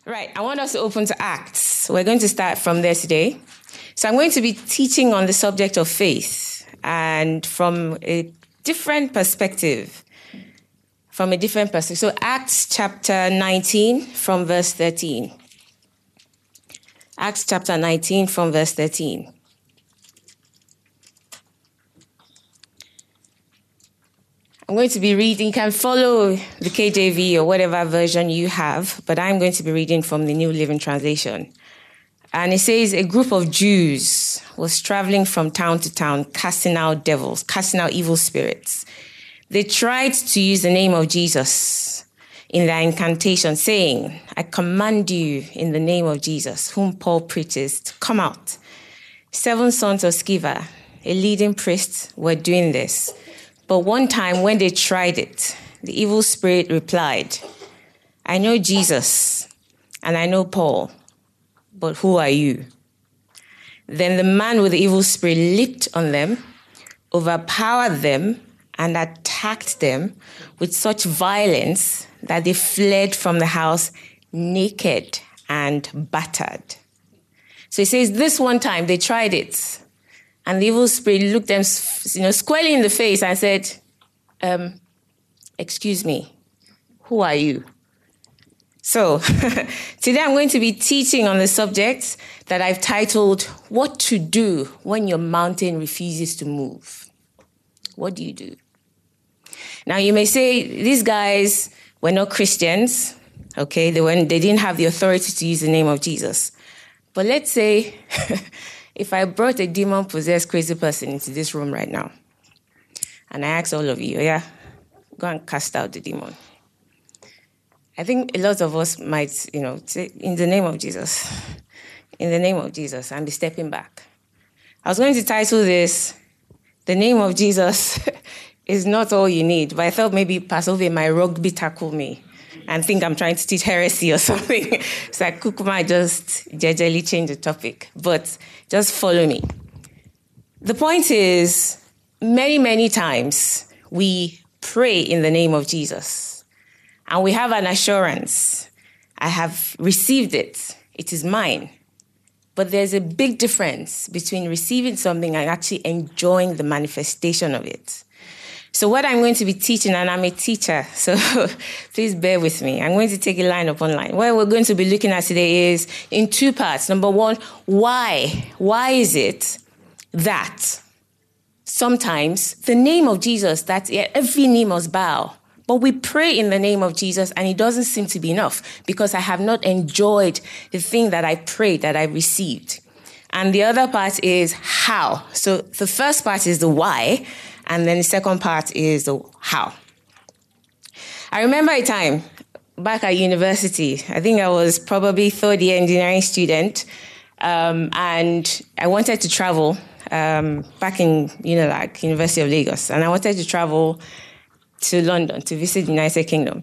Right, I want us to open to Acts. We're going to start from there today. So I'm going to be teaching on the subject of faith and from a different perspective. So Acts chapter 19 from verse 13. Acts chapter 19 from verse 13. I'm going to be reading, you can follow the KJV or whatever version you have, but I'm going to be reading from the New Living Translation. And it says, a group of Jews was traveling from town to town, casting out devils, casting out evil spirits. They tried to use the name of Jesus in their incantation, saying, I command you in the name of Jesus, whom Paul preaches, to come out. 7 sons of Sceva, a leading priest, were doing this. But one time when they tried it, the evil spirit replied, I know Jesus and I know Paul, but who are you? Then the man with the evil spirit leaped on them, overpowered them, and attacked them with such violence that they fled from the house naked and battered. So it says this one time they tried it. And the evil spirit looked them, squarely in the face and said, excuse me, who are you? So today I'm going to be teaching on the subject that I've titled, What to Do When Your Mountain Refuses to Move. What do you do? Now you may say, these guys were not Christians, okay? They didn't have the authority to use the name of Jesus. But let's say, if I brought a demon-possessed crazy person into this room right now, and I ask all of you, go and cast out the demon. I think a lot of us might, say, in the name of Jesus, and be stepping back. I was going to title this, The Name of Jesus is Not All You Need, but I thought maybe Pastor Ove might rugby tackle me and think I'm trying to teach heresy or something. So I might just jejely change the topic. But just follow me. The point is, many, many times we pray in the name of Jesus. And we have an assurance. I have received it. It is mine. But there's a big difference between receiving something and actually enjoying the manifestation of it. So what I'm going to be teaching, and I'm a teacher, so please bear with me. I'm going to take it line upon line. What we're going to be looking at today is in 2 parts. Number 1, why? Why is it that sometimes the name of Jesus, that every knee must bow, but we pray in the name of Jesus and it doesn't seem to be enough because I have not enjoyed the thing that I prayed, that I received. And the other part is how. So the first part is the why. And then the second part is the how. I remember a time back at university. I think I was probably third-year engineering student. And I wanted to travel back in UNILAG, University of Lagos. And I wanted to travel to London to visit the United Kingdom.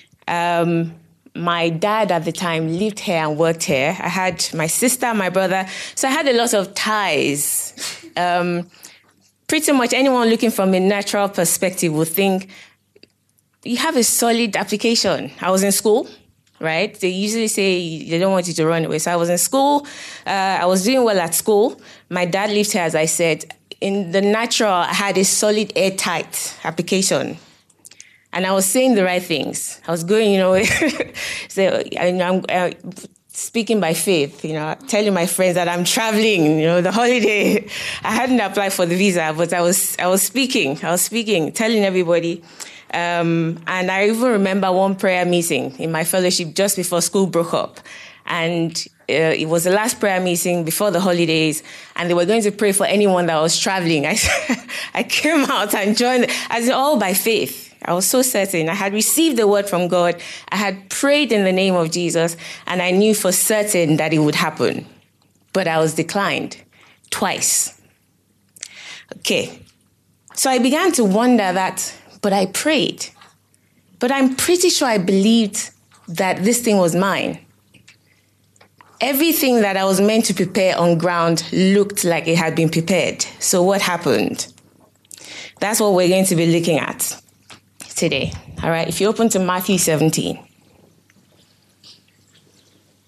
My dad at the time lived here and worked here. I had my sister, my brother. So I had a lot of ties. Pretty much anyone looking from a natural perspective would think you have a solid application. I was in school, right? They usually say they don't want you to run away. So I was in school. I was doing well at school. My dad lived here, as I said. In the natural, I had a solid, airtight application. And I was saying the right things. I was going, so I'm speaking by faith, telling my friends that I'm traveling, the holiday. I hadn't applied for the visa, but I was speaking, telling everybody. And I even remember one prayer meeting in my fellowship just before school broke up. And it was the last prayer meeting before the holidays, and they were going to pray for anyone that was traveling. I came out and joined, as all by faith. I was so certain. I had received the word from God. I had prayed in the name of Jesus, and I knew for certain that it would happen. But I was declined twice. Okay. So I began to wonder but I prayed. But I'm pretty sure I believed that this thing was mine. Everything that I was meant to prepare on ground looked like it had been prepared. So what happened? That's what we're going to be looking at today. All right, if you open to Matthew 17.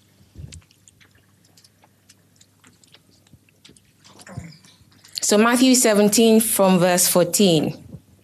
So Matthew 17 from verse 14.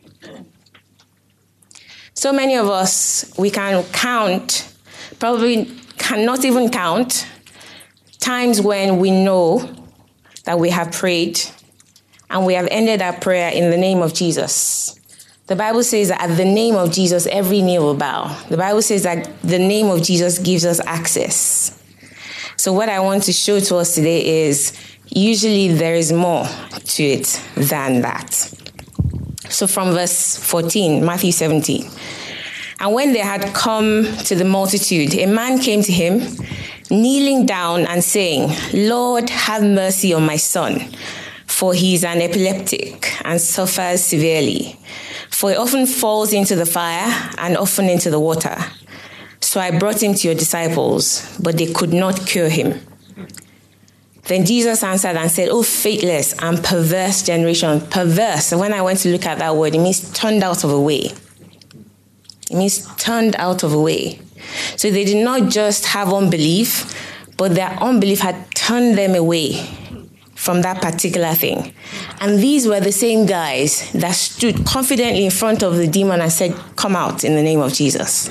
So many of us, we can count, probably cannot even count, times when we know that we have prayed and we have ended our prayer in the name of Jesus. The Bible says that at the name of Jesus, every knee will bow. The Bible says that the name of Jesus gives us access. So what I want to show to us today is usually there is more to it than that. So from verse 14, Matthew 17. And when they had come to the multitude, a man came to him, kneeling down and saying, Lord, have mercy on my son, for he is an epileptic and suffers severely. For he often falls into the fire and often into the water. So I brought him to your disciples, but they could not cure him. Then Jesus answered and said, oh, faithless and perverse generation. Perverse, when I went to look at that word, it means turned out of a way. It means turned out of a way. So they did not just have unbelief, but their unbelief had turned them away from that particular thing. And these were the same guys that stood confidently in front of the demon and said, come out in the name of Jesus.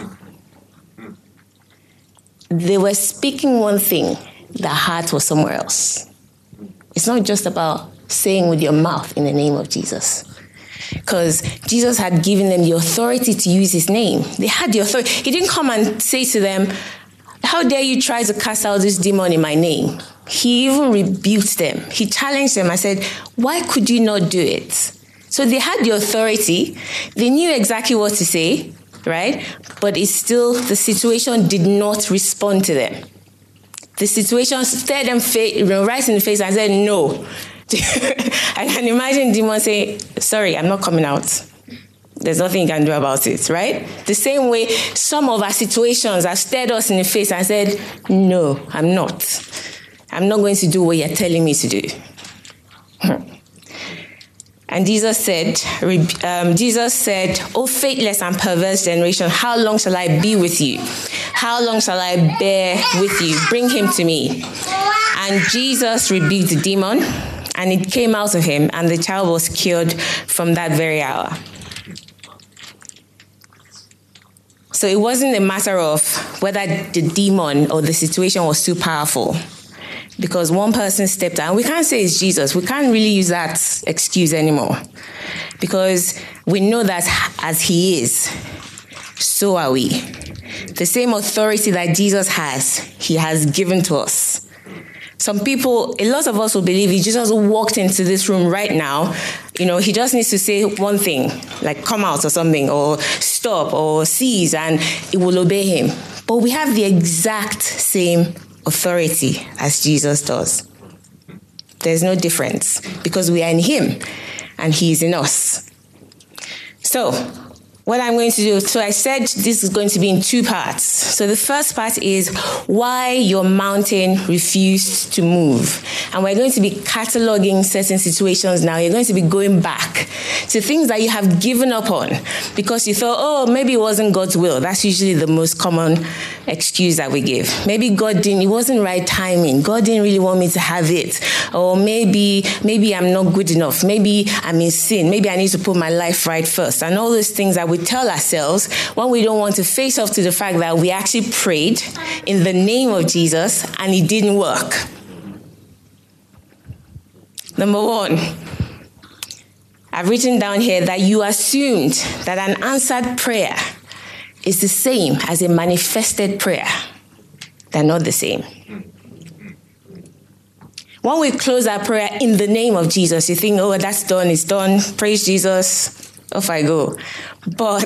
They were speaking one thing, their heart was somewhere else. It's not just about saying with your mouth in the name of Jesus. Because Jesus had given them the authority to use his name. They had the authority. He didn't come and say to them, how dare you try to cast out this demon in my name? He even rebuked them. He challenged them and said, why could you not do it? So they had the authority. They knew exactly what to say, right? But it's still, the situation did not respond to them. The situation stared them right in the face and said, no. I can imagine demons saying, sorry, I'm not coming out. There's nothing you can do about it, right? The same way some of our situations have stared us in the face and said, no, I'm not. I'm not going to do what you're telling me to do. And Jesus said, oh, faithless and perverse generation, how long shall I be with you? How long shall I bear with you? Bring him to me. And Jesus rebuked the demon, and it came out of him, and the child was cured from that very hour. So it wasn't a matter of whether the demon or the situation was too powerful, because one person stepped out. And we can't say it's Jesus. We can't really use that excuse anymore, because we know that as he is, so are we. The same authority that Jesus has, he has given to us. Some people, a lot of us will believe if Jesus walked into this room right now, he just needs to say one thing, like come out or something, or stop, or cease, and it will obey him. But we have the exact same authority as Jesus does. There's no difference, because we are in him and he is in us. So what I'm going to do, so I said this is going to be in two parts. So the first part is why your mountain refused to move. And we're going to be cataloging certain situations now. You're going to be going back to things that you have given up on because you thought, oh, maybe it wasn't God's will. That's usually the most common excuse that we give. Maybe it wasn't right timing. God didn't really want me to have it. Or maybe I'm not good enough. Maybe I'm in sin. Maybe I need to put my life right first. And all those things that we tell ourselves when we don't want to face off to the fact that we actually prayed in the name of Jesus and it didn't work. Number one, I've written down here that you assumed that an answered prayer is the same as a manifested prayer. They're not the same. When we close our prayer in the name of Jesus, you think, oh, that's done, it's done. Praise Jesus. Off I go. But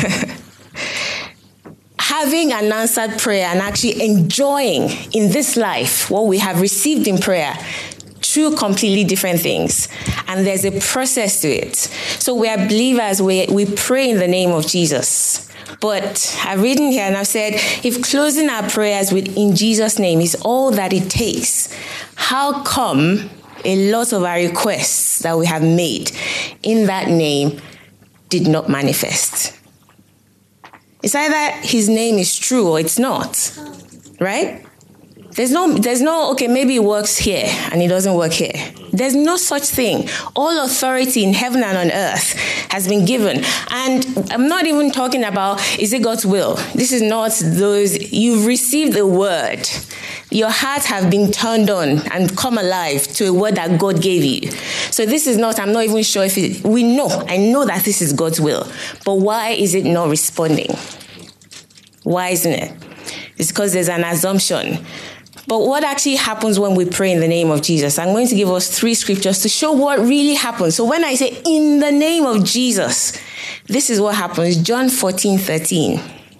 having an answered prayer and actually enjoying in this life what we have received in prayer, two completely different things. And there's a process to it. So we are believers, we pray in the name of Jesus. But I've written here and I've said, if closing our prayers with in Jesus' name is all that it takes, how come a lot of our requests that we have made in that name did not manifest? It's either his name is true or it's not, right? There's no, okay, maybe it works here and it doesn't work here. There's no such thing. All authority in heaven and on earth has been given. And I'm not even talking about, is it God's will? This is not those, you've received the word. Your heart have been turned on and come alive to a word that God gave you. So this is not, I'm not even sure if I know that this is God's will. But why is it not responding? Why isn't it? It's because there's an assumption. But what actually happens when we pray in the name of Jesus? I'm going to give us 3 scriptures to show what really happens. So when I say in the name of Jesus, this is what happens. John 14:13.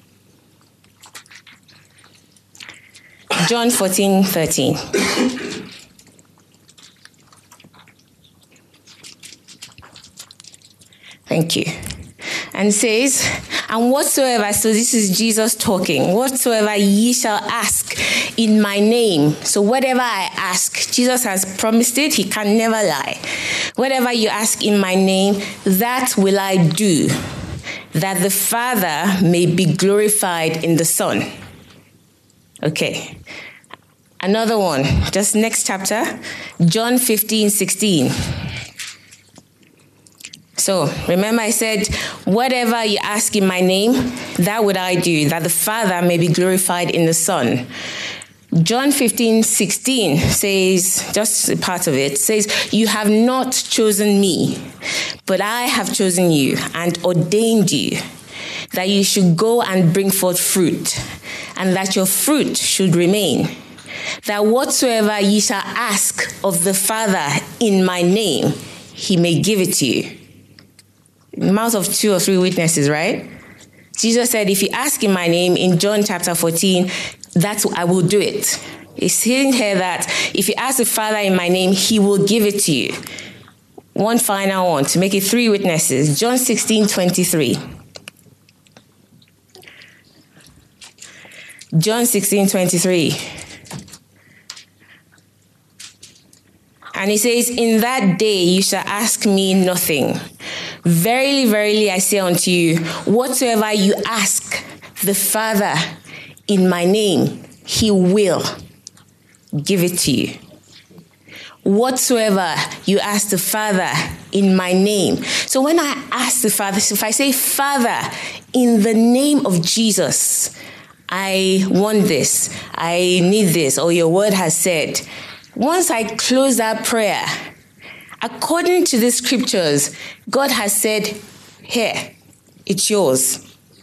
John 14:13. Thank you. And says, and whatsoever, so this is Jesus talking, whatsoever ye shall ask in my name. So whatever I ask, Jesus has promised it. He can never lie. Whatever you ask in my name, that will I do, that the Father may be glorified in the Son. Okay. Another one, just next chapter, John 15:16. So remember I said, whatever you ask in my name, that would I do, that the Father may be glorified in the Son. John 15:16 says, just a part of it, says, you have not chosen me, but I have chosen you and ordained you, that you should go and bring forth fruit, and that your fruit should remain, that whatsoever ye shall ask of the Father in my name, he may give it to you. In the mouth of 2 or 3 witnesses, right? Jesus said, if you ask in my name, in John chapter 14, that's I will do it. It's saying here that if you ask the Father in my name, he will give it to you. One final one to make it 3 witnesses. John 16:23. John 16:23. And he says, in that day you shall ask me nothing. Verily, verily, I say unto you, whatsoever you ask the Father in my name, he will give it to you. Whatsoever you ask the Father in my name. So when I ask the Father, so if I say, Father, in the name of Jesus, I want this, I need this, or your word has said, once I close that prayer, according to the scriptures, God has said, here, it's yours.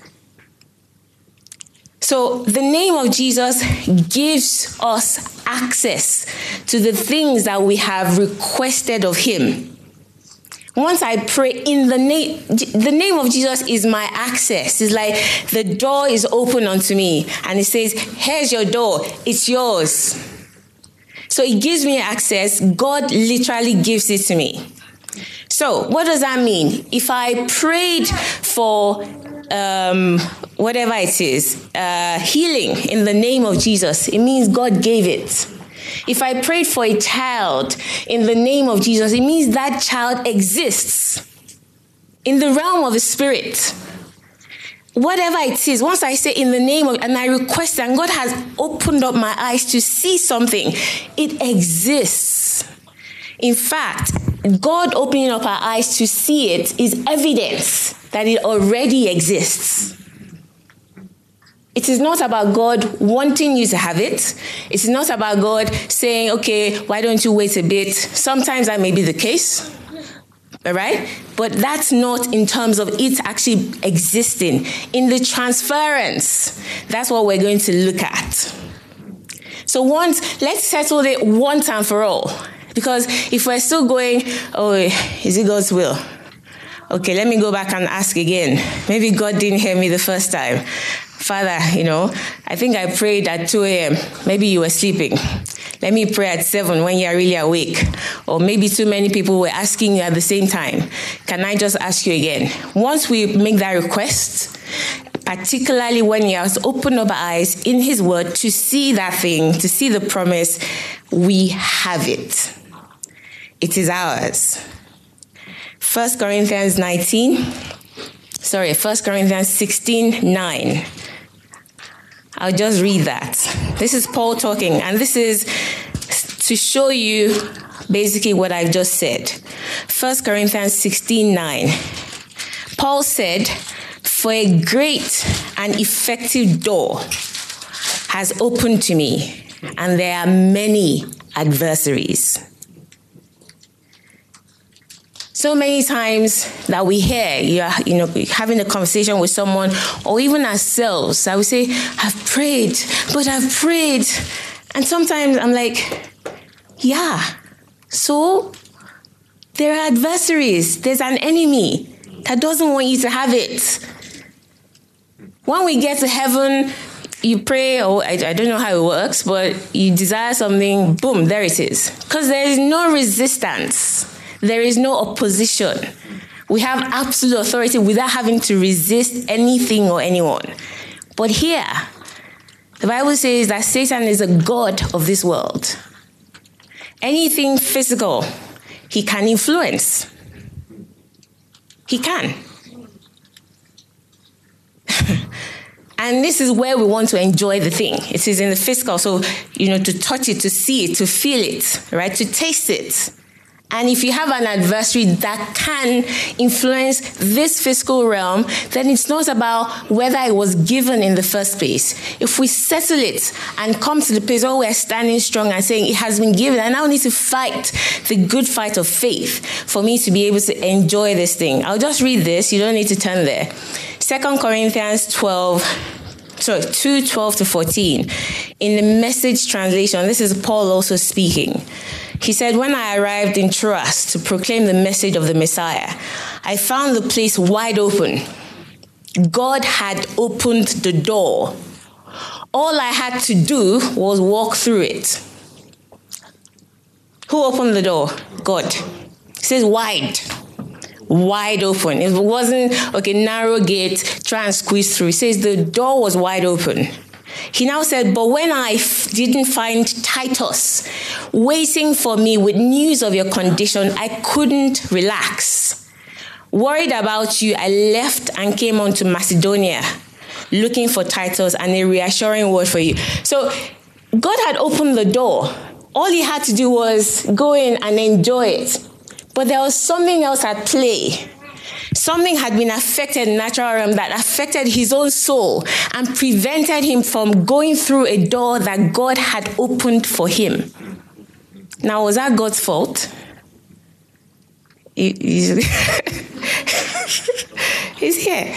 So the name of Jesus gives us access to the things that we have requested of him. Once I pray in the name of Jesus is my access. It's like the door is open unto me and it says, here's your door, it's yours. So it gives me access. God literally gives it to me. So what does that mean? If I prayed for whatever it is, healing in the name of Jesus, it means God gave it. If I prayed for a child in the name of Jesus, it means that child exists in the realm of the spirit. Whatever it is, once I say in the name of, and I request, and God has opened up my eyes to see something, it exists. In fact, God opening up our eyes to see it is evidence that it already exists. It is not about God wanting you to have it. It's not about God saying, okay, why don't you wait a bit? Sometimes that may be the case. All right? But that's not in terms of it actually existing. In the transference, that's what we're going to look at. So let's settle it one time for all. Because if we're still going, oh, is it God's will? Okay, let me go back and ask again. Maybe God didn't hear me the first time. Father, I think I prayed at 2 a.m. Maybe you were sleeping. Let me pray at 7 when you're really awake. Or maybe too many people were asking you at the same time. Can I just ask you again? Once we make that request, particularly when he has opened up our eyes in his word to see that thing, to see the promise, we have it. It is ours. 1 Corinthians 16:9. I'll just read that. This is Paul talking, and this is to show you basically what I've just said. 1 Corinthians 16:9. Paul said, "For a great and effective door has opened to me, and there are many adversaries." So many times that we hear, you're having a conversation with someone, or even ourselves, I would say, I've prayed. And sometimes I'm like, yeah, so there are adversaries. There's an enemy that doesn't want you to have it. When we get to heaven, you pray, or I don't know how it works, but you desire something, boom, there it is. Because there is no resistance. There is no opposition. We have absolute authority without having to resist anything or anyone. But here, the Bible says that Satan is a god of this world. Anything physical, he can influence. He can. And this is where we want to enjoy the thing. It is in the physical. So, to touch it, to see it, to feel it, right? To taste it. And if you have an adversary that can influence this physical realm, then it's not about whether it was given in the first place. If we settle it and come to the place where we're standing strong and saying it has been given, I now need to fight the good fight of faith for me to be able to enjoy this thing. I'll just read this. You don't need to turn there. 2 Corinthians 2:12-14. In the Message translation, this is Paul also speaking. He said, "When I arrived in Troas to proclaim the message of the Messiah, I found the place wide open. God had opened the door. All I had to do was walk through it." Who opened the door? God. It says wide open. It wasn't, narrow gate, try and squeeze through. It says the door was wide open. He now said, "But when I didn't find Titus waiting for me with news of your condition, I couldn't relax. Worried about you, I left and came on to Macedonia, looking for Titus and a reassuring word for you." So God had opened the door. All he had to do was go in and enjoy it. But there was something else at play. Something had been affected in the natural realm that affected his own soul and prevented him from going through a door that God had opened for him. Now, was that God's fault? He's here.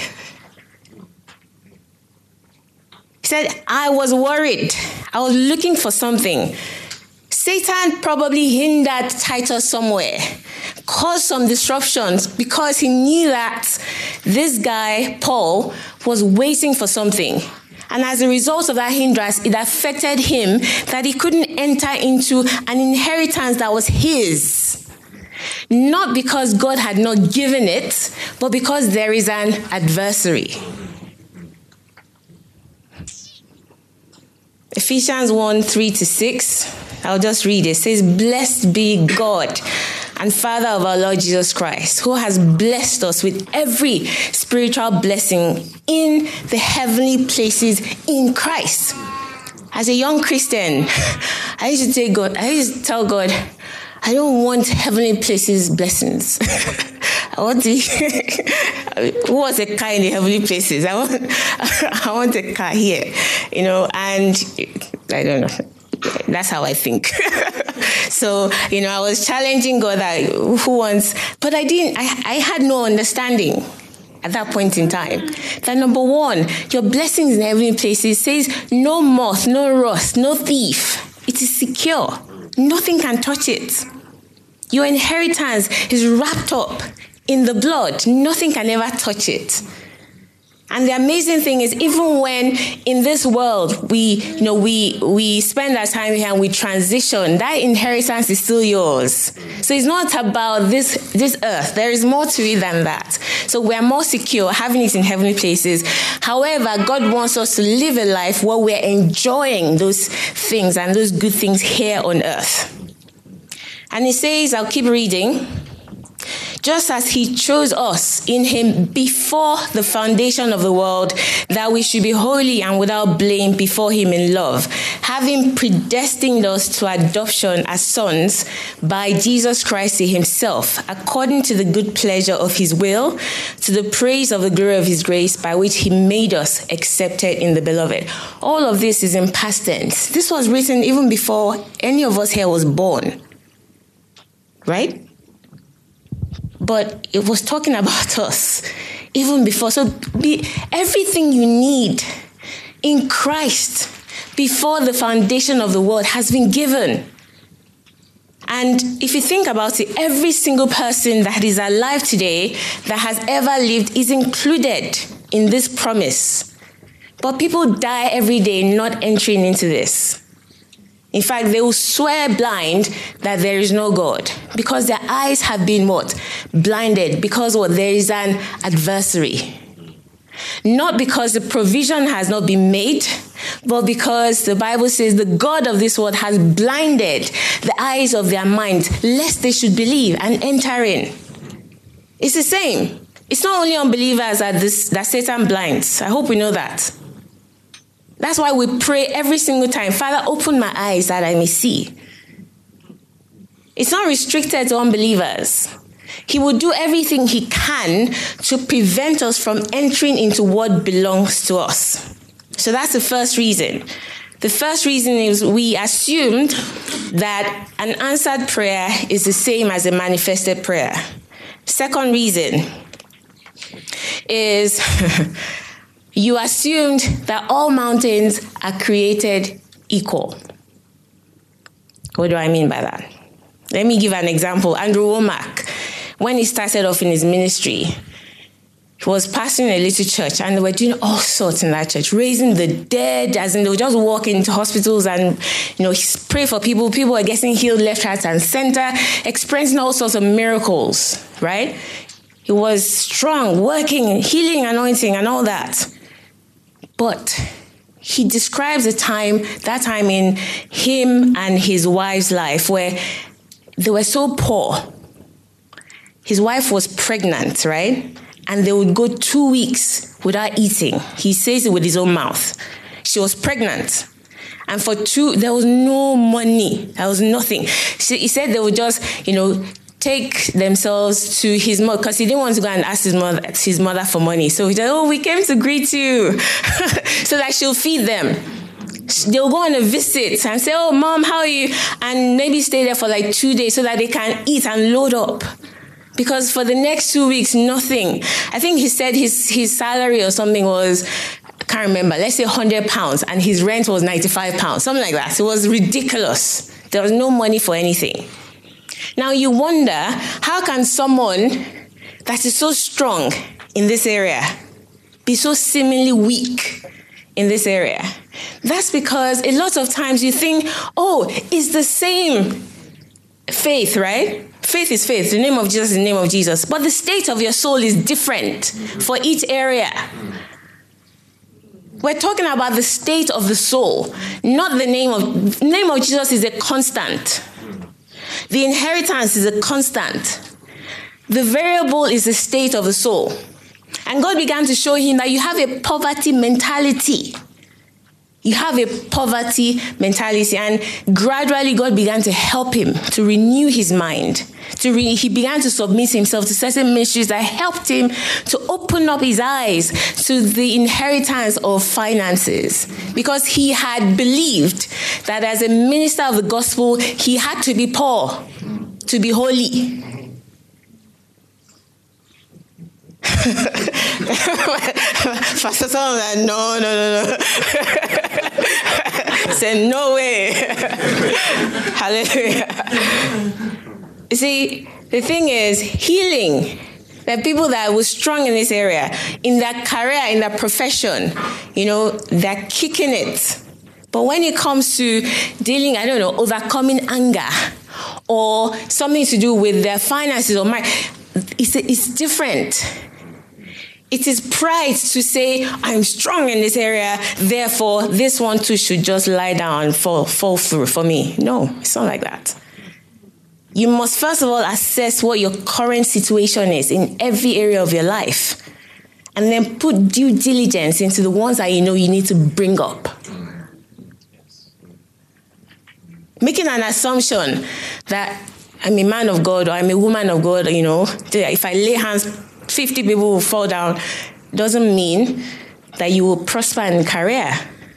He said, "I was worried. I was looking for something." Satan probably hindered Titus somewhere, caused some disruptions because he knew that this guy, Paul, was waiting for something. And as a result of that hindrance, it affected him that he couldn't enter into an inheritance that was his. Not because God had not given it, but because there is an adversary. Ephesians 1:3-6. I'll just read it. It says, "Blessed be God and Father of our Lord Jesus Christ, who has blessed us with every spiritual blessing in the heavenly places in Christ." As a young Christian, I used to tell God, I don't want heavenly places blessings. I want to who wants a car in the heavenly places? I want a car here, and I don't know. That's how I think. So, I was challenging God that who wants, but I didn't, I had no understanding at that point in time. That number one, your blessings in heavenly places says no moth, no rust, no thief. It is secure. Nothing can touch it. Your inheritance is wrapped up in the blood. Nothing can ever touch it. And the amazing thing is, even when in this world we spend our time here and we transition, that inheritance is still yours. So it's not about this earth. There is more to it than that. So we are more secure having it in heavenly places. However, God wants us to live a life where we're enjoying those things and those good things here on earth. And it says, I'll keep reading. just as he chose us in him before the foundation of the world, that we should be holy and without blame before him in love, having predestined us to adoption as sons by Jesus Christ to himself, according to the good pleasure of his will, to the praise of the glory of his grace, by which he made us accepted in the beloved. All of this is in past tense. This was written even before any of us here was born, right? But it was talking about us even before. So everything you need in Christ before the foundation of the world has been given. And if you think about it, every single person that is alive today that has ever lived is included in this promise. But people die every day not entering into this. In fact, they will swear blind that there is no God because their eyes have been what? Blinded. Because what? There is an adversary. Not because the provision has not been made, but because the Bible says the God of this world has blinded the eyes of their minds, lest they should believe and enter in. It's the same. It's not only unbelievers that Satan blinds. I hope we know that. That's why we pray every single time, Father, open my eyes that I may see. It's not restricted to unbelievers. He will do everything he can to prevent us from entering into what belongs to us. So that's the first reason. The first reason is we assumed that an answered prayer is the same as a manifested prayer. Second reason is you assumed that all mountains are created equal. What do I mean by that? Let me give an example. Andrew Womack, when he started off in his ministry, he was pastoring a little church, and they were doing all sorts in that church, raising the dead, as in they would just walk into hospitals and, pray for people. People were getting healed left, right, and center, experiencing all sorts of miracles, right? He was strong, working, healing, anointing, and all that. But he describes that time in him and his wife's life where they were so poor. His wife was pregnant, right? And they would go 2 weeks without eating. He says it with his own mouth. She was pregnant. And there was no money. There was nothing. He said they would just, take themselves to his mother, because he didn't want to go and ask his mother for money. So he said, we came to greet you, so that she'll feed them. They'll go on a visit and say, Mom, how are you? And maybe stay there for like 2 days so that they can eat and load up. Because for the next 2 weeks, nothing. I think he said his salary or something was, I can't remember, let's say £100, and his rent was £95, something like that. It was ridiculous. There was no money for anything. Now you wonder, how can someone that is so strong in this area be so seemingly weak in this area? That's because a lot of times you think, it's the same faith, right? Faith is faith. The name of Jesus is the name of Jesus. But the state of your soul is different for each area. We're talking about the state of the soul, not the name of Jesus is a constant. The inheritance is a constant. The variable is the state of the soul. And God began to show him that you have a poverty mentality. You have a poverty mentality. And gradually God began to help him to renew his mind. He began to submit himself to certain ministries that helped him to open up his eyes to the inheritance of finances. Because he had believed that as a minister of the gospel, he had to be poor to be holy. Pastor Tom, no. Said, no way. Hallelujah. You see, the thing is, healing. There are people that were strong in this area, in their career, in their profession, they're kicking it. But when it comes to dealing, overcoming anger or something to do with their finances or money, it's different. It is pride to say, I'm strong in this area, therefore this one too should just lie down and fall through for me. No, it's not like that. You must first of all assess what your current situation is in every area of your life. And then put due diligence into the ones that you know you need to bring up. Making an assumption that I'm a man of God or I'm a woman of God, if I lay hands, 50 people will fall down, doesn't mean that you will prosper in career.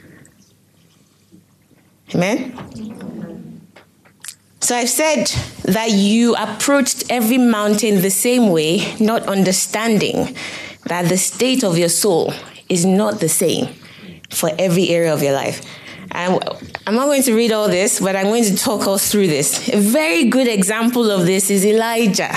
Amen? So I've said that you approached every mountain the same way, not understanding that the state of your soul is not the same for every area of your life. And I'm not going to read all this, but I'm going to talk us through this. A very good example of this is Elijah.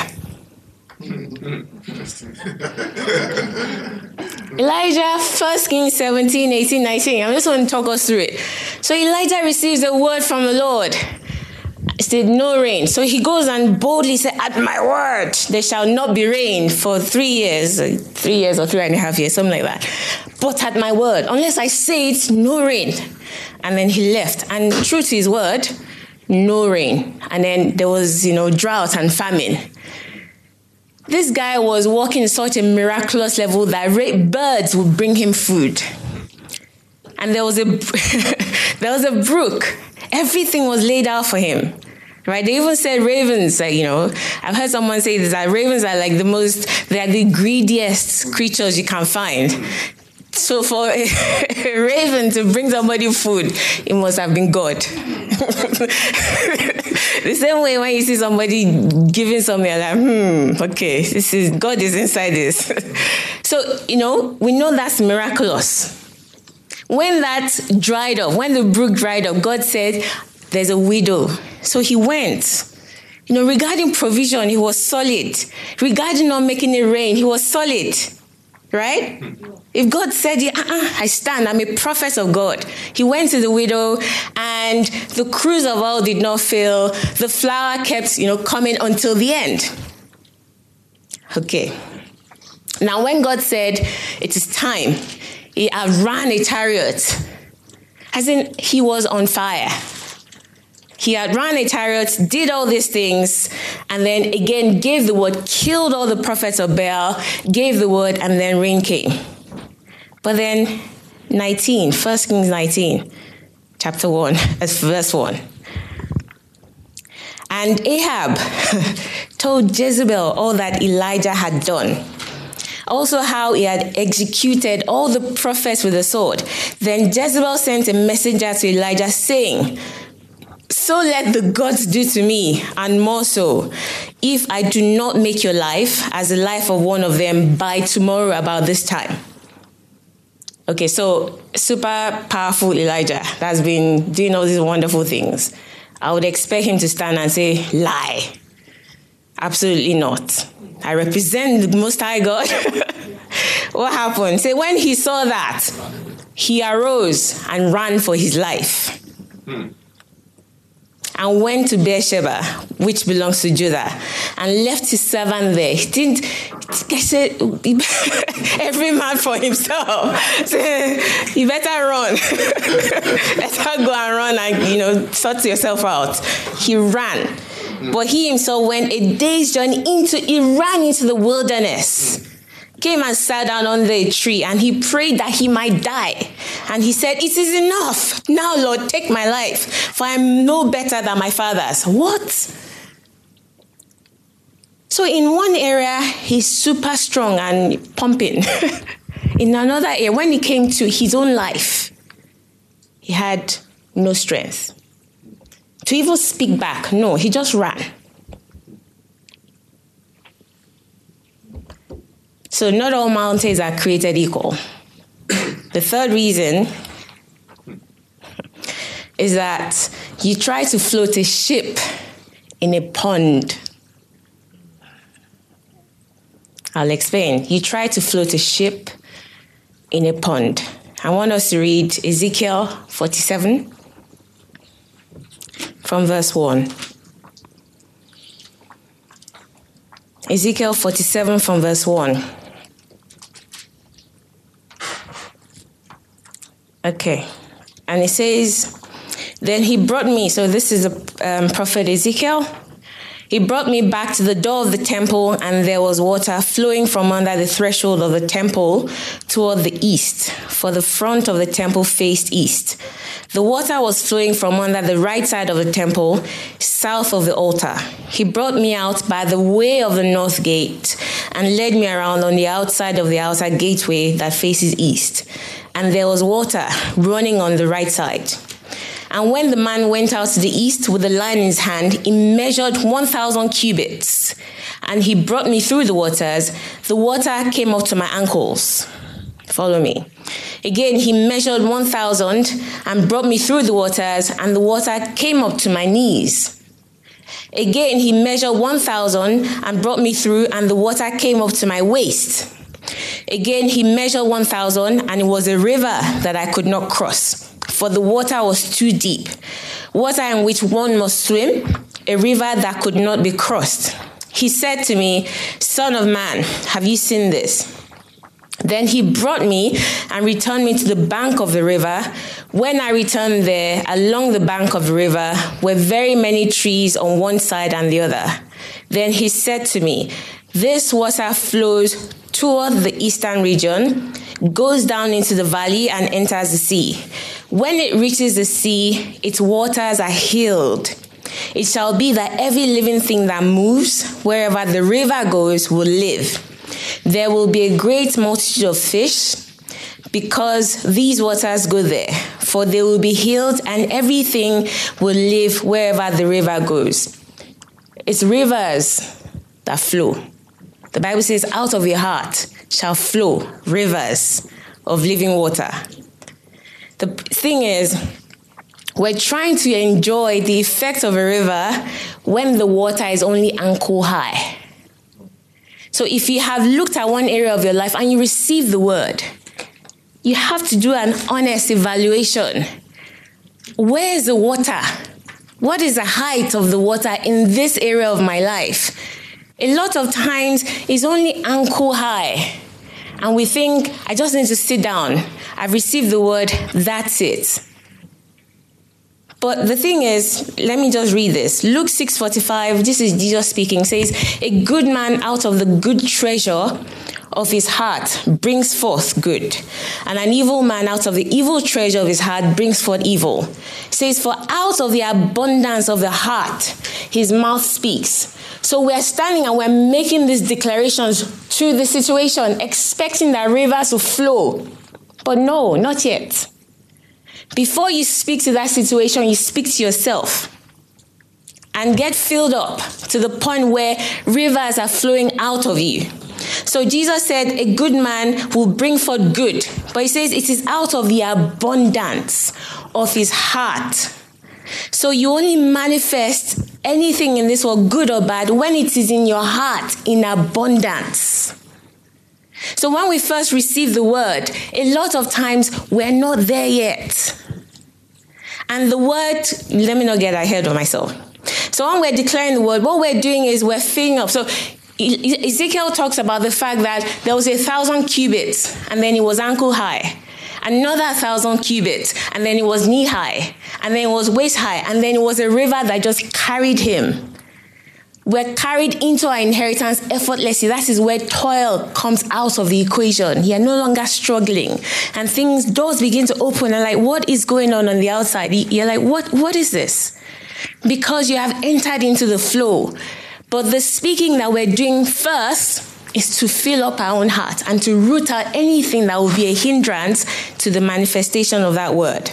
Elijah, 1 Kings 17, 18, 19. I just want to talk us through it. So Elijah receives a word from the Lord. It said, no rain. So he goes and boldly said, at my word, there shall not be rain for 3 years. 3 years or 3.5 years, something like that. But at my word, unless I say it, no rain. And then he left. And true to his word, no rain. And then there was, drought and famine. This guy was walking such a miraculous level that birds would bring him food. And there was a brook. Everything was laid out for him. Right? They even said ravens, I've heard someone say this, that ravens are like they're the greediest creatures you can find. So for a raven to bring somebody food, it must have been God. The same way when you see somebody giving something, like, okay, God is inside this. So, we know that's miraculous. When that dried up, when the brook dried up, God said, there's a widow. So he went. Regarding provision, he was solid. Regarding not making it rain, he was solid. Right? If God said, I stand, I'm a prophet of God. He went to the widow and the cruse of oil did not fail. The flour kept, coming until the end. Okay. Now, when God said, it is time, he ran a chariot. As in, he was on fire. He had run a chariot, did all these things, and then again gave the word, killed all the prophets of Baal, gave the word, and then rain came. But then 1 Kings 19, chapter 1, verse 1. And Ahab told Jezebel all that Elijah had done. Also how he had executed all the prophets with the sword. Then Jezebel sent a messenger to Elijah saying, so let the gods do to me, and more so, if I do not make your life as the life of one of them by tomorrow about this time. Okay, so super powerful Elijah that's been doing all these wonderful things. I would expect him to stand and say, lie. Absolutely not. I represent the Most High God. What happened? So when he saw that, he arose and ran for his life. And went to Beersheba, which belongs to Judah, and left his servant there. He didn't, I said, every man for himself. So, you better run. Better go and run and, sort yourself out. He ran. But he himself went a day's journey he ran into the wilderness. Came and sat down under a tree, and he prayed that he might die. And he said, it is enough. Now, Lord, take my life, for I am no better than my fathers. What? So in one area, he's super strong and pumping. In another area, when it came to his own life, he had no strength. To even speak back, no, he just ran. So not all mountains are created equal. The third reason is that you try to float a ship in a pond. I'll explain. You try to float a ship in a pond. I want us to read Ezekiel 47 from verse 1. Ezekiel 47 from verse 1. Okay. And it says, then he brought me, so this is a prophet Ezekiel. He brought me back to the door of the temple, and there was water flowing from under the threshold of the temple toward the east, for the front of the temple faced east. The water was flowing from under the right side of the temple, south of the altar. He brought me out by the way of the north gate and led me around on the outside of the outer gateway that faces east. And there was water running on the right side. And when the man went out to the east with the line in his hand, he measured 1,000 cubits. And he brought me through the waters. The water came up to my ankles. Follow me. Again, he measured 1,000 and brought me through the waters, and the water came up to my knees. Again, he measured 1,000 and brought me through, and the water came up to my waist. Again, he measured 1,000, and it was a river that I could not cross, for the water was too deep, water in which one must swim, a river that could not be crossed. He said to me, "Son of man, have you seen this?" Then he brought me and returned me to the bank of the river. When I returned there, along the bank of the river were very many trees on one side and the other. Then he said to me, "This water flows toward the eastern region, goes down into the valley and enters the sea. When it reaches the sea, its waters are healed. It shall be that every living thing that moves, wherever the river goes, will live. There will be a great multitude of fish, because these waters go there, for they will be healed, and everything will live wherever the river goes." It's rivers that flow. The Bible says, out of your heart shall flow rivers of living water. The thing is, we're trying to enjoy the effect of a river when the water is only ankle high. So if you have looked at one area of your life and you receive the word, you have to do an honest evaluation. Where is the water? What is the height of the water in this area of my life? A lot of times it's only ankle high. And we think, I just need to sit down. I've received the word, that's it. But the thing is, let me just read this. Luke 6:45, this is Jesus speaking, says, "A good man out of the good treasure of his heart brings forth good, and an evil man out of the evil treasure of his heart brings forth evil." It says, "For out of the abundance of the heart, his mouth speaks." So we're standing and we're making these declarations to the situation, expecting that rivers to flow. But no, not yet. Before you speak to that situation, you speak to yourself and get filled up to the point where rivers are flowing out of you. So Jesus said, a good man will bring forth good. But he says it is out of the abundance of his heart. So you only manifest anything in this world, good or bad, when it is in your heart in abundance. So when we first receive the word, a lot of times we're not there yet. And the word, let me not get ahead of myself. So when we're declaring the word, what we're doing is we're filling up. So Ezekiel talks about the fact that there was 1,000 cubits and then it was ankle high. Another 1,000 cubits and then it was knee high. And then it was waist high. And then it was a river that just carried him. We're carried into our inheritance effortlessly. That is where toil comes out of the equation. You're no longer struggling. And doors begin to open. And like, what is going on the outside? You're like, what is this? Because you have entered into the flow. But the speaking that we're doing first is to fill up our own heart and to root out anything that will be a hindrance to the manifestation of that word.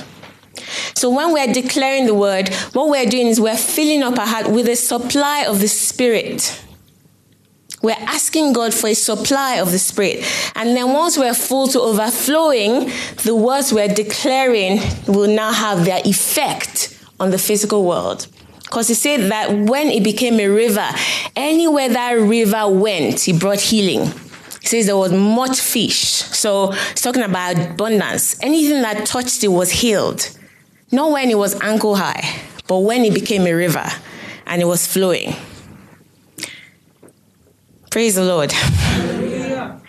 So when we're declaring the word, what we're doing is we're filling up our heart with a supply of the Spirit. We're asking God for a supply of the Spirit. And then once we're full to overflowing, the words we're declaring will now have their effect on the physical world. Because he said that when it became a river, anywhere that river went, he brought healing. He says there was much fish. So it's talking about abundance. Anything that touched it was healed. Not when it was ankle high, but when it became a river and it was flowing. Praise the Lord. Hallelujah.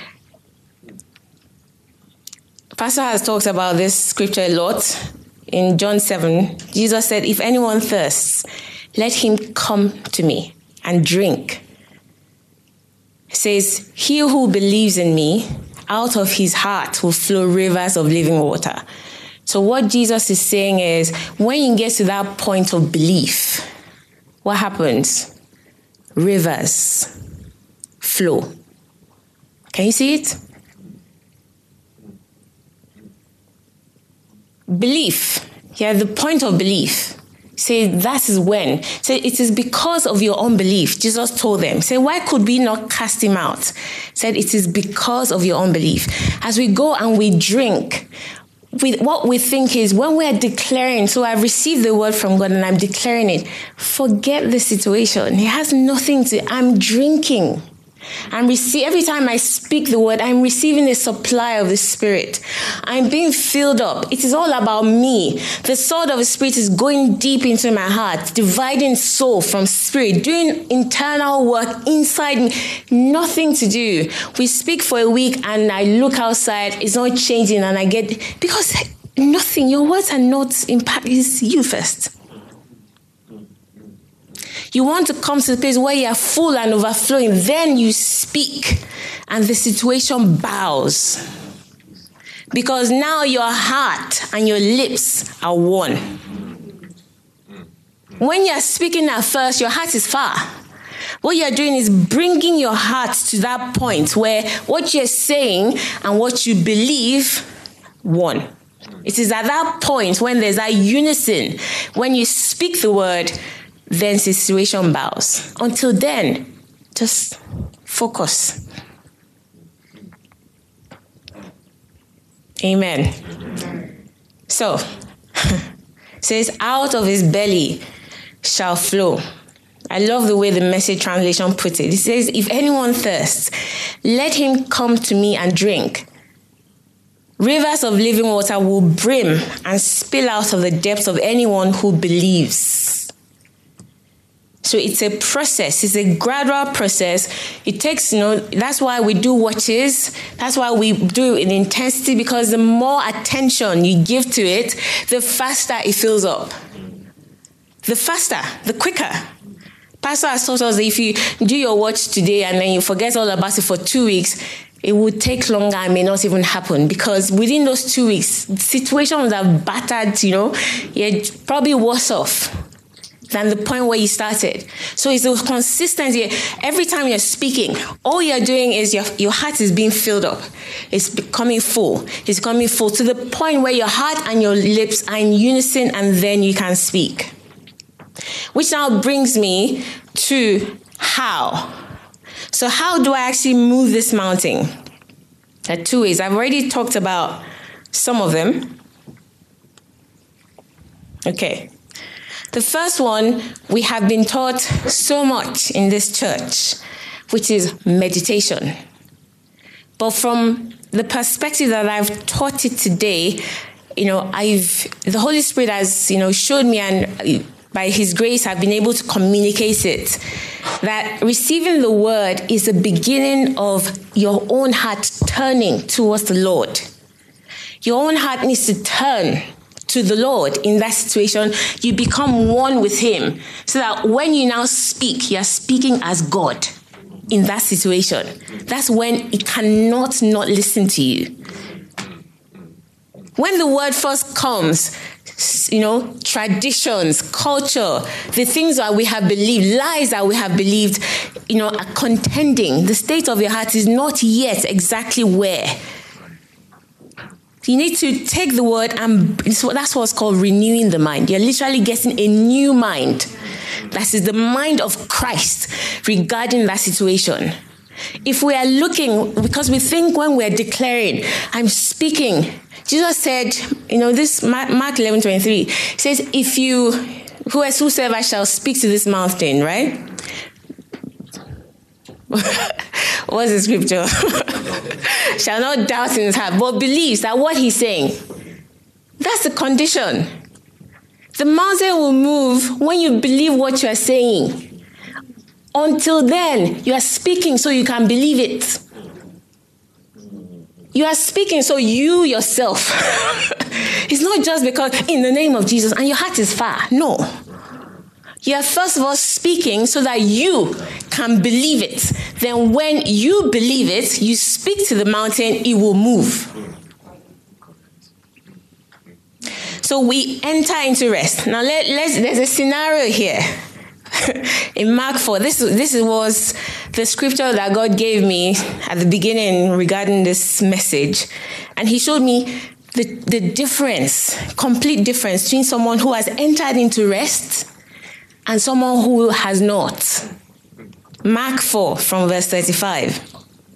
Pastor has talked about this scripture a lot. In John 7, Jesus said, if anyone thirsts, let him come to me and drink. It says, he who believes in me, out of his heart will flow rivers of living water. So what Jesus is saying is, when you get to that point of belief, what happens? Rivers flow. Can you see it? Belief. Yeah, the point of belief. Say that is when. Say it is because of your unbelief. Jesus told them. Say, why could we not cast him out? Said it is because of your unbelief. As we go and we drink, what we think is when we are declaring, so I've received the word from God and I'm declaring it, forget the situation. It has nothing to, I'm drinking. Every time I speak the word, I'm receiving a supply of the Spirit. I'm being filled up. It is all about me. The sword of the Spirit is going deep into my heart, dividing soul from spirit, doing internal work inside me. Nothing to do. We speak for a week and I look outside, it's not changing and I get, because nothing, your words are not impact, it's you first. You want to come to the place where you are full and overflowing. Then you speak and the situation bows. Because now your heart and your lips are one. When you are speaking at first, your heart is far. What you are doing is bringing your heart to that point where what you're saying and what you believe, one. It is at that point when there's that unison. When you speak the word, then the situation bows. Until then, just focus. Amen. So, it says, out of his belly shall flow. I love the way the Message translation puts it. It says, if anyone thirsts, let him come to me and drink. Rivers of living water will brim and spill out of the depths of anyone who believes. So it's a process. It's a gradual process. It takes, that's why we do watches. That's why we do it in intensity, because the more attention you give to it, the faster it fills up. The faster, the quicker. Pastor has taught us that if you do your watch today and then you forget all about it for 2 weeks, it would take longer and may not even happen, because within those 2 weeks, situations are battered, you're probably worse off than the point where you started. So it's a consistency. Every time you're speaking, all you're doing is your heart is being filled up. It's becoming full. It's becoming full to the point where your heart and your lips are in unison, and then you can speak. Which now brings me to how. So how do I actually move this mountain? There are 2 ways. I've already talked about some of them. Okay. The first one, we have been taught so much in this church, which is meditation. But from the perspective that I've taught it today, the Holy Spirit has, showed me, and by his grace, I've been able to communicate it, that receiving the word is the beginning of your own heart turning towards the Lord. Your own heart needs to turn to the Lord in that situation. You become one with him, so that when you now speak, you're speaking as God in that situation. That's when it cannot not listen to you. When the word first comes, traditions, culture, the things that we have believed, lies that we have believed, are contending. The state of your heart is not yet exactly where. You need to take the word, and that's what's called renewing the mind. You're literally getting a new mind. That is the mind of Christ regarding that situation. If we are looking, because we think when we're declaring, I'm speaking, Jesus said, this Mark 11:23 says, whosoever shall speak to this mountain, right? What's the scripture? Shall not doubt in his heart, but believes that what he's saying, that's the condition. The mountain will move when you believe what you are saying. Until then, you are speaking so you can believe it. You are speaking so you yourself. It's not just because in the name of Jesus and your heart is far. No. You are first of all speaking so that you can believe it. Then when you believe it, you speak to the mountain, it will move. So we enter into rest. Now there's a scenario here. In Mark 4, this was the scripture that God gave me at the beginning regarding this message. And he showed me the difference, complete difference between someone who has entered into rest and someone who has not. Mark 4 from verse 35.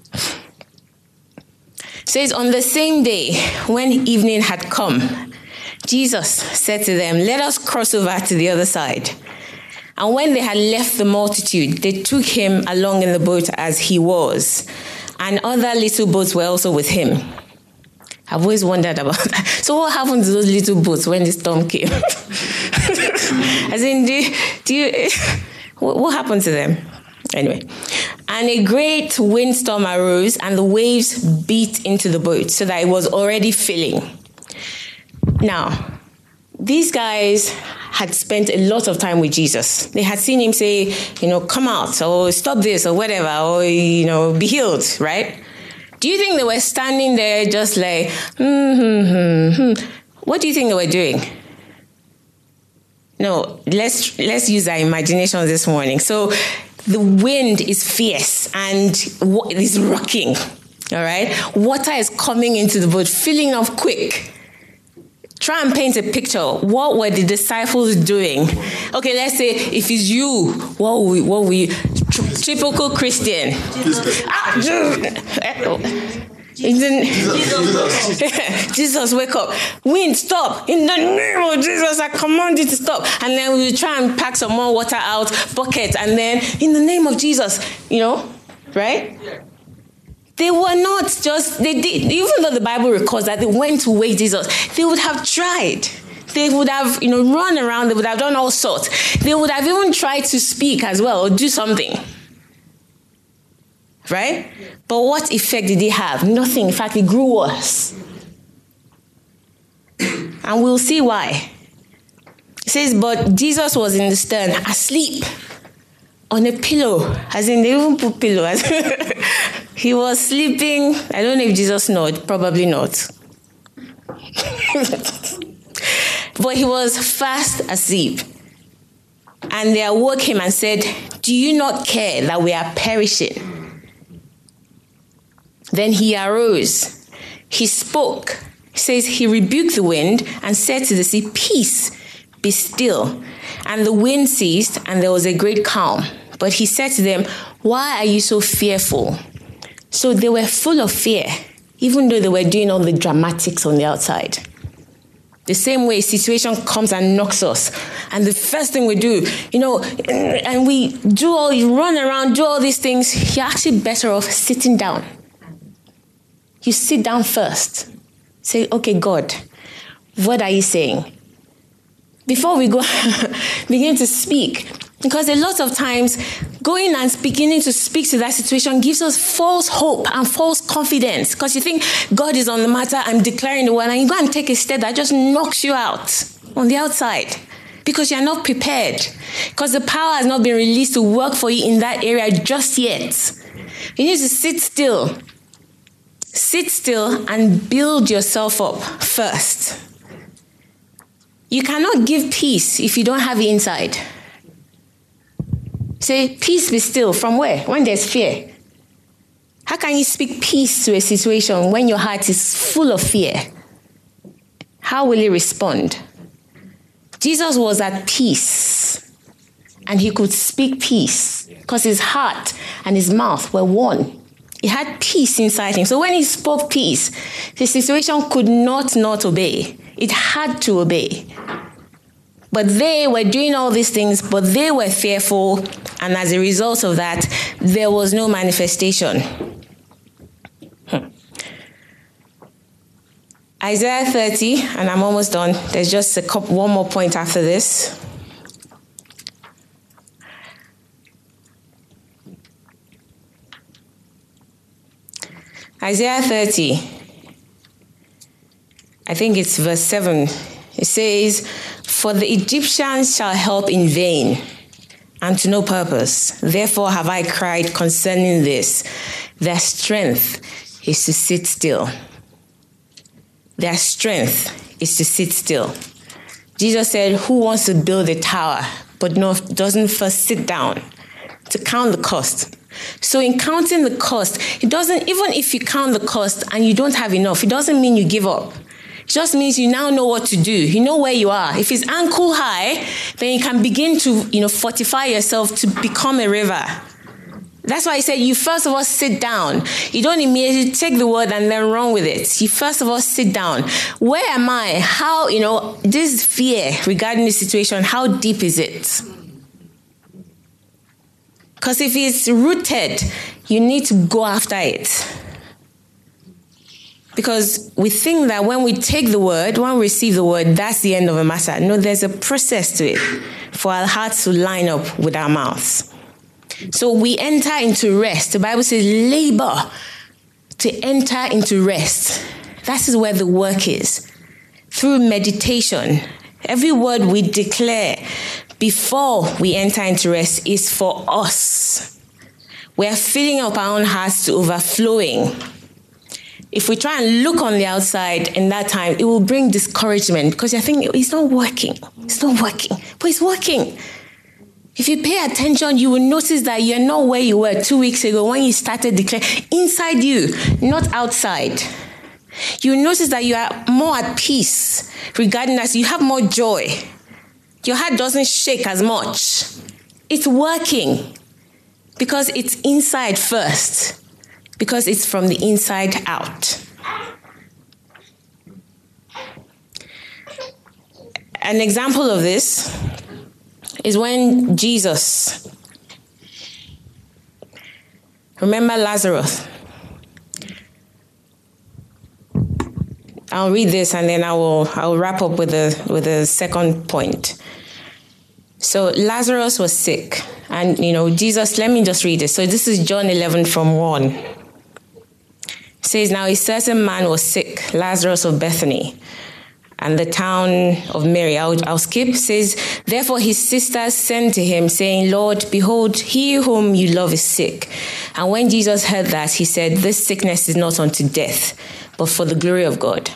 Says, on the same day when evening had come, Jesus said to them, let us cross over to the other side. And when they had left the multitude, they took him along in the boat as he was. And other little boats were also with him. I've always wondered about that. So what happened to those little boats when the storm came? As in, what happened to them? Anyway. And a great windstorm arose, and the waves beat into the boat, so that it was already filling. Now, these guys had spent a lot of time with Jesus. They had seen him say, come out, or stop this, or whatever, or, be healed, right? Do you think they were standing there just like, What do you think they were doing? No, let's use our imagination this morning. So the wind is fierce and it is rocking, all right? Water is coming into the boat, filling up quick. Try and paint a picture. What were the disciples doing? Okay, let's say if it's you, what we typical Christian. Jesus, wake up. Wind, stop. In the name of Jesus, I command you to stop. And then we try and pack some more water out, bucket, and then in the name of Jesus, right? They were not just, they did, even though the Bible records that they went to wake Jesus, they would have tried. They would have, run around. They would have done all sorts. They would have even tried to speak as well or do something. Right? But what effect did it have? Nothing. In fact, it grew worse. And we'll see why. It says, but Jesus was in the stern, asleep on a pillow. As in, they even put pillow. He was sleeping. I don't know if Jesus snored. Probably not. But he was fast asleep. And they awoke him and said, do you not care that we are perishing? Then he arose. He spoke. He says he rebuked the wind and said to the sea, peace, be still. And the wind ceased and there was a great calm. But he said to them, why are you so fearful? So they were full of fear, even though they were doing all the dramatics on the outside. The same way situation comes and knocks us. And the first thing we do, and we run around, do all these things, you're actually better off sitting down. You sit down first. Say, okay, God, what are you saying? Before we go begin to speak. Because a lot of times, going and beginning to speak to that situation gives us false hope and false confidence. Because you think God is on the matter, I'm declaring the word, and you go and take a step that just knocks you out on the outside. Because you're not prepared. Because the power has not been released to work for you in that area just yet. You need to sit still. Sit still and build yourself up first. You cannot give peace if you don't have it inside. Say, peace be still. From where? When there's fear. How can you speak peace to a situation when your heart is full of fear? How will it respond? Jesus was at peace, and he could speak peace because his heart and his mouth were one. He had peace inside him. So when he spoke peace, the situation could not obey. It had to obey. But they were doing all these things, but they were fearful, and as a result of that, there was no manifestation. Isaiah 30, and I'm almost done. There's just one more point after this. Isaiah 30, I think it's verse 7. It says, for the Egyptians shall help in vain. and to no purpose. Therefore have I cried concerning this. Their strength is to sit still. Their strength is to sit still. Jesus said, who wants to build a tower but doesn't first sit down to count the cost? So in counting the cost, even if you count the cost and you don't have enough, it doesn't mean you give up. It just means you now know what to do. You know where you are. If it's ankle high, then you can begin to, fortify yourself to become a river. That's why I said you first of all sit down. You don't immediately take the word and then run with it. You first of all sit down. Where am I? How, this fear regarding the situation, how deep is it? Because if it's rooted, you need to go after it. Because we think that when we take the word, when we receive the word, that's the end of the matter. No, there's a process to it for our hearts to line up with our mouths. So we enter into rest. The Bible says labor to enter into rest. That is where the work is. Through meditation, every word we declare before we enter into rest is for us. We are filling up our own hearts to overflowing. If we try and look on the outside in that time, it will bring discouragement because you're thinking, it's not working. It's not working. But it's working. If you pay attention, you will notice that you're not where you were 2 weeks ago when you started declaring inside you, not outside. You will notice that you are more at peace regarding that. You have more joy. Your heart doesn't shake as much. It's working because it's inside first, because it's from the inside out. An example of this is when Jesus, remember Lazarus? I'll read this and then I'll wrap up with a second point. So Lazarus was sick, and Jesus, let me just read this. So this is John 11 from 1. It says, now a certain man was sick, Lazarus of Bethany, and the town of Mary. I'll skip. It says, therefore his sisters sent to him, saying, Lord, behold, he whom you love is sick. And when Jesus heard that, he said, this sickness is not unto death, but for the glory of God.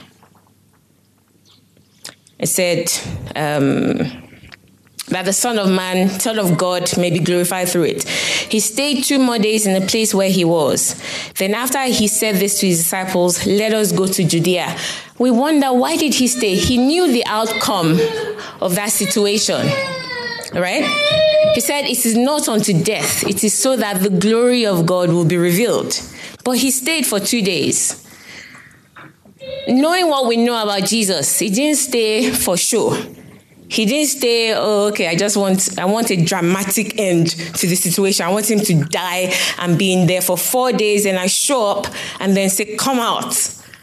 It said that the Son of God may be glorified through it. He stayed 2 more days in the place where he was. Then after he said this to his disciples, let us go to Judea. We wonder, why did he stay? He knew the outcome of that situation, right? He said, it is not unto death. It is so that the glory of God will be revealed. But he stayed for 2 days. Knowing what we know about Jesus, he didn't stay for show. He didn't stay, I want a dramatic end to the situation. I want him to die and be in there for 4 days, and I show up and then say, come out.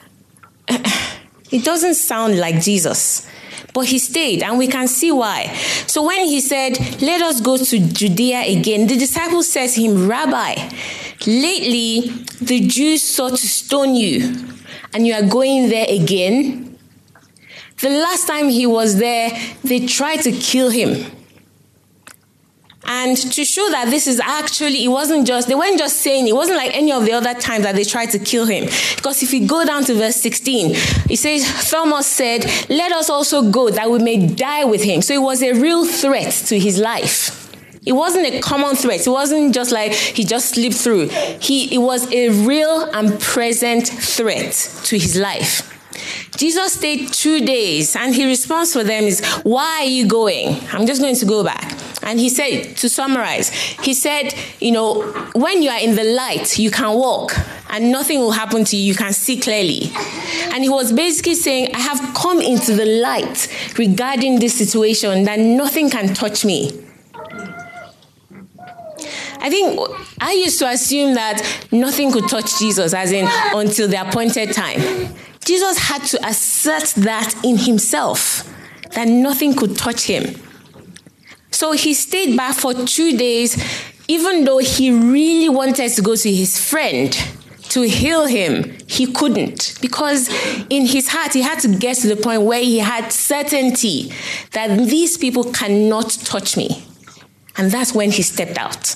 It doesn't sound like Jesus. But he stayed, and we can see why. So when he said, let us go to Judea again, the disciples said to him, Rabbi, lately the Jews sought to stone you, and you are going there again? The last time he was there, they tried to kill him. And to show that this is actually, they weren't just saying, it wasn't like any of the other times that they tried to kill him. Because if you go down to verse 16, it says, Thomas said, let us also go that we may die with him. So it was a real threat to his life. It wasn't a common threat. It wasn't just like he just slipped through. It was a real and present threat to his life. Jesus stayed 2 days, and his response for them is, why are you going? I'm just going to go back. And he said, to summarize, he said, when you are in the light, you can walk and nothing will happen to you. You can see clearly. And he was basically saying, I have come into the light regarding this situation that nothing can touch me. I think I used to assume that nothing could touch Jesus, as in until the appointed time. Jesus had to assert that in himself, that nothing could touch him. So he stayed back for 2 days, even though he really wanted to go to his friend to heal him. He couldn't, because in his heart, he had to get to the point where he had certainty that these people cannot touch me. And that's when he stepped out.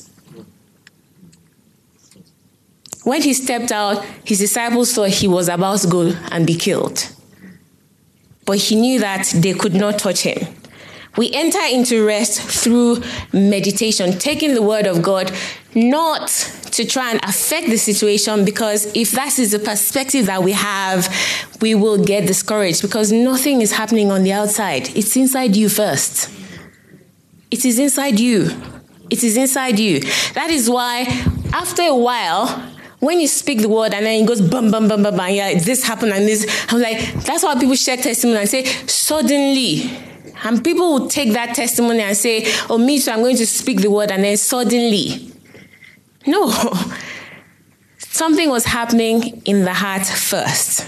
When he stepped out, his disciples thought he was about to go and be killed. But he knew that they could not touch him. We enter into rest through meditation, taking the word of God, not to try and affect the situation, because if that is the perspective that we have, we will get discouraged because nothing is happening on the outside. It's inside you first. It is inside you. It is inside you. That is why after a while, when you speak the word and then it goes bum, bum, bum, bum, bum, yeah, this happened and this, I'm like, that's why people share testimony and say, suddenly. And people will take that testimony and say, oh, me too, I'm going to speak the word, and then suddenly. No. Something was happening in the heart first.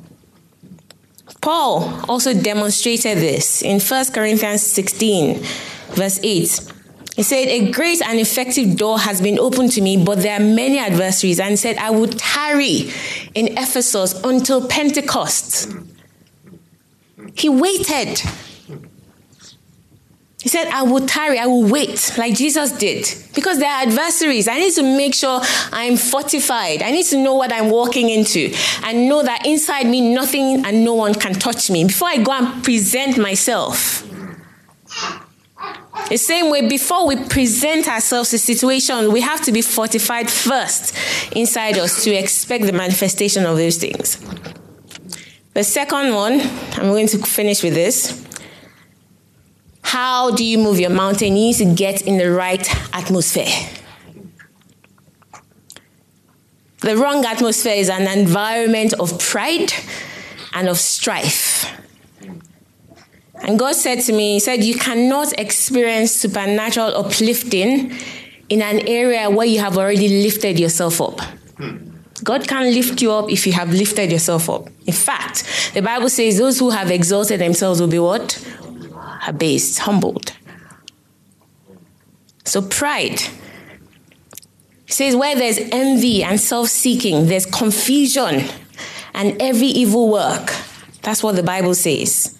Paul also demonstrated this in 1 Corinthians 16, verse 8. He said, a great and effective door has been opened to me, but there are many adversaries. And he said, I would tarry in Ephesus until Pentecost. He waited. He said, I will tarry, I will wait, like Jesus did. Because there are adversaries. I need to make sure I'm fortified. I need to know what I'm walking into and know that inside me, nothing and no one can touch me before I go and present myself. The same way, before we present ourselves to situations, we have to be fortified first inside us to expect the manifestation of those things. The second one, I'm going to finish with this. How do you move your mountain? You need to get in the right atmosphere. The wrong atmosphere is an environment of pride and of strife. And God said to me, he said, you cannot experience supernatural uplifting in an area where you have already lifted yourself up. God can't lift you up if you have lifted yourself up. In fact, the Bible says those who have exalted themselves will be what? Abased, humbled. So pride. It says where there's envy and self-seeking, there's confusion and every evil work. That's what the Bible says.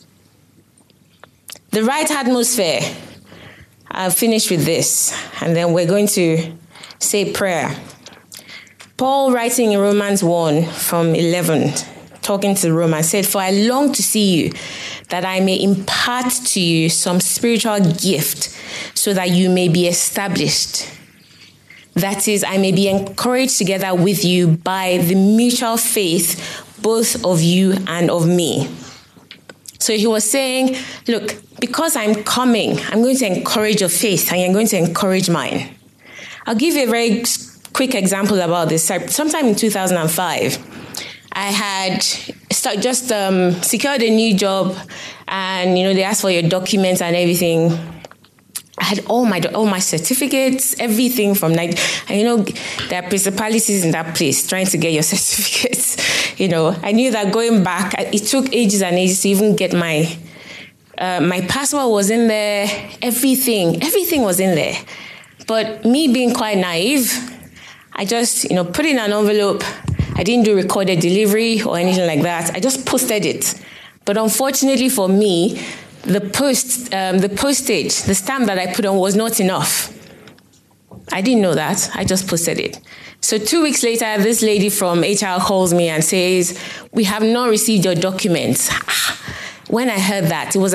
The right atmosphere. I'll finish with this, and then we're going to say prayer. Paul, writing in Romans 1 from 11, talking to the Romans, said, for I long to see you, that I may impart to you some spiritual gift so that you may be established. That is, I may be encouraged together with you by the mutual faith, both of you and of me. So he was saying, look, because I'm coming, I'm going to encourage your faith and you're going to encourage mine. I'll give you a very quick example about this. Sometime in 2005, I had just secured a new job, and they asked for your documents and everything. I had all my certificates, everything from and there are principalities in that place trying to get your certificates. I knew that going back, it took ages and ages to even get my passport was in there, everything was in there. But me being quite naive, I just put in an envelope. I didn't do recorded delivery or anything like that. I just posted it. But unfortunately for me, the postage, the stamp that I put on was not enough. I didn't know that. I just posted it. So 2 weeks later, this lady from HR calls me and says, we have not received your documents. When I heard that, it was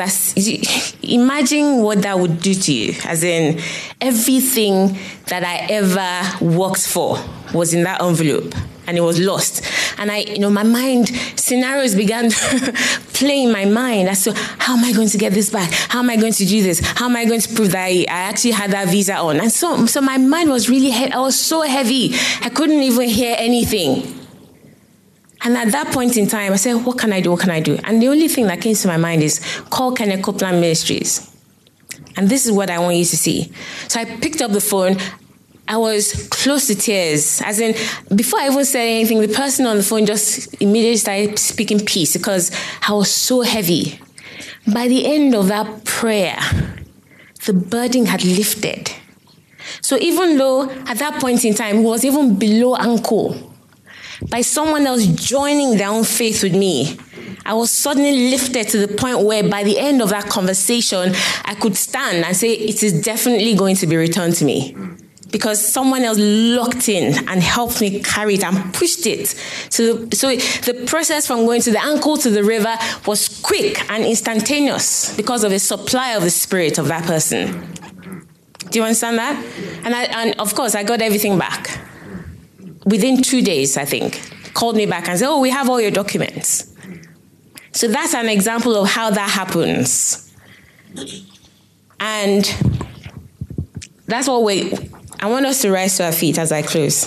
imagine what that would do to you. As in, everything that I ever worked for was in that envelope, and it was lost. And my mind, scenarios began playing in my mind as to, how am I going to get this back? How am I going to do this? How am I going to prove that I actually had that visa on? And so my mind was really heavy. I was so heavy, I couldn't even hear anything. And at that point in time, I said, what can I do? What can I do? And the only thing that came to my mind is call Kenneth Copeland Ministries. And this is what I want you to see. So I picked up the phone. I was close to tears. As in, before I even said anything, the person on the phone just immediately started speaking peace because I was so heavy. By the end of that prayer, the burden had lifted. So even though at that point in time, it was even below ankle, by someone else joining their own faith with me, I was suddenly lifted to the point where by the end of that conversation, I could stand and say, it is definitely going to be returned to me. Because someone else locked in and helped me carry it and pushed it. So the process from going to the ankle to the river was quick and instantaneous because of the supply of the Spirit of that person. Do you understand that? And of course, I got everything back. Within 2 days, I think. Called me back and said, we have all your documents. So that's an example of how that happens. And that's what I want us to rise to our feet as I close.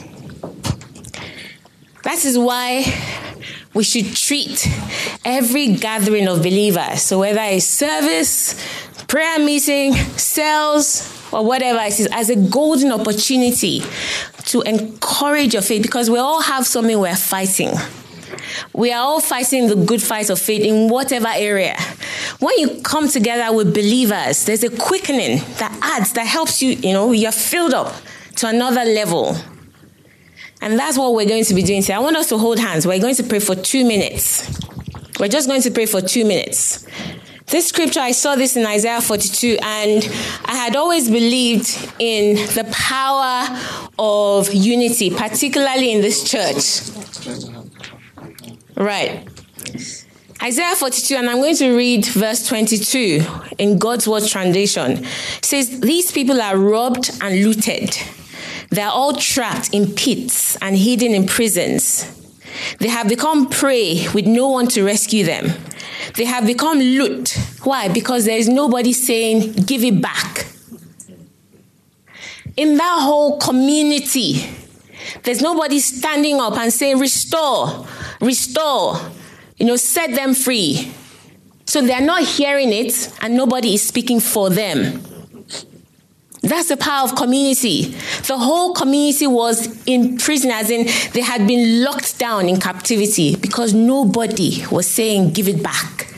That is why we should treat every gathering of believers, so whether it's service, prayer meeting, cells, or whatever it is, as a golden opportunity to encourage your faith, because we all have something we're fighting. We are all fighting the good fight of faith in whatever area. When you come together with believers, there's a quickening that helps you, you're filled up to another level. And that's what we're going to be doing today. I want us to hold hands. We're going to pray for 2 minutes. We're just going to pray for 2 minutes. This scripture, I saw this in Isaiah 42, and I had always believed in the power of unity, particularly in this church. Right. Isaiah 42, and I'm going to read verse 22 in God's Word translation. It says, these people are robbed and looted. They are all trapped in pits and hidden in prisons. They have become prey with no one to rescue them. They have become loot. Why? Because there is nobody saying, give it back. In that whole community, there's nobody standing up and saying, restore, set them free. So they're not hearing it and nobody is speaking for them. That's the power of community. The whole community was in prison, as in they had been locked down in captivity because nobody was saying, give it back.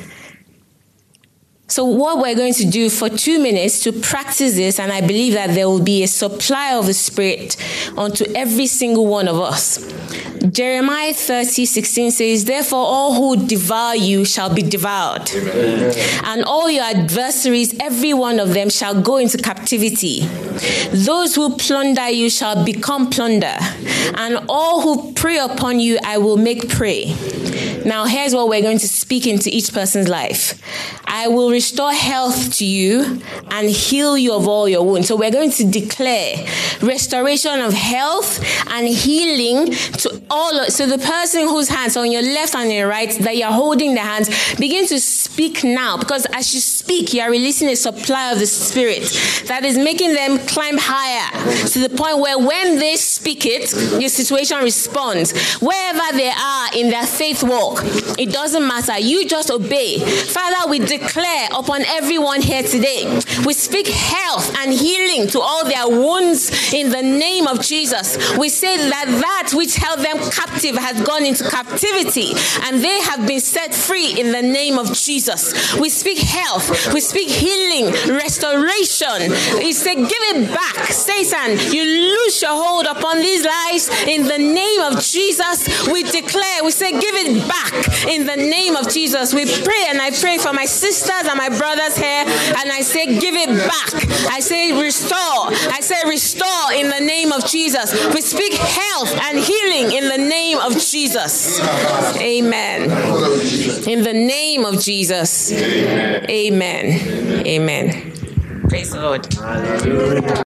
So what we're going to do for 2 minutes to practice this, and I believe that there will be a supply of the Spirit unto every single one of us. Jeremiah 30:16 says, therefore all who devour you shall be devoured. Amen. And all your adversaries, every one of them shall go into captivity. Those who plunder you shall become plunder. And all who prey upon you, I will make prey. Now here's what we're going to speak into each person's life. I will restore health to you and heal you of all your wounds. So we're going to declare restoration of health and healing to all. So the person whose hands on your left and your right that you're holding their hands, begin to speak now, because as you speak, you are releasing a supply of the Spirit that is making them climb higher to the point where when they speak it, your situation responds. Wherever they are in their faith walk, it doesn't matter. You just obey. Father, we declare upon everyone here today, we speak health and healing to all their wounds in the name of Jesus. We say that which held them captive has gone into captivity and they have been set free in the name of Jesus. We speak health, we speak healing, restoration. We say, give it back. Satan, you lose your hold upon these lives in the name of Jesus. We declare, we say, give it back in the name of Jesus. We pray, and I pray for my sisters and my brothers here, and I say, give it back. I say, restore. I say, restore in the name of Jesus. We speak health and healing in the name of Jesus. Amen. In the name of Jesus. Amen. Amen. Praise the Lord.